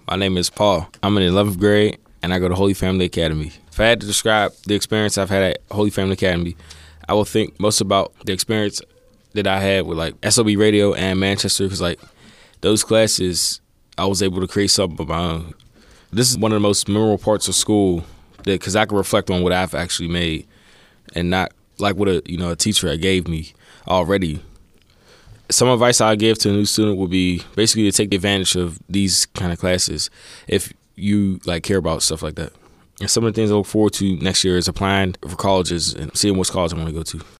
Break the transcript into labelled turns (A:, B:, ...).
A: My name is Paul. I'm in 11th grade, and I go to Holy Family Academy. If I had to describe the experience I've had at Holy Family Academy, I will think most about the experience that I had with, like, SOB Radio and Manchester, because, like, those classes, I was able to create something of my own. This is one of the most memorable parts of school because I can reflect on what I've actually made and not like what a teacher had gave me already. Some advice I give to a new student would be basically to take advantage of these kind of classes if you like care about stuff like that. And some of the things I look forward to next year is applying for colleges and seeing which college I want to go to.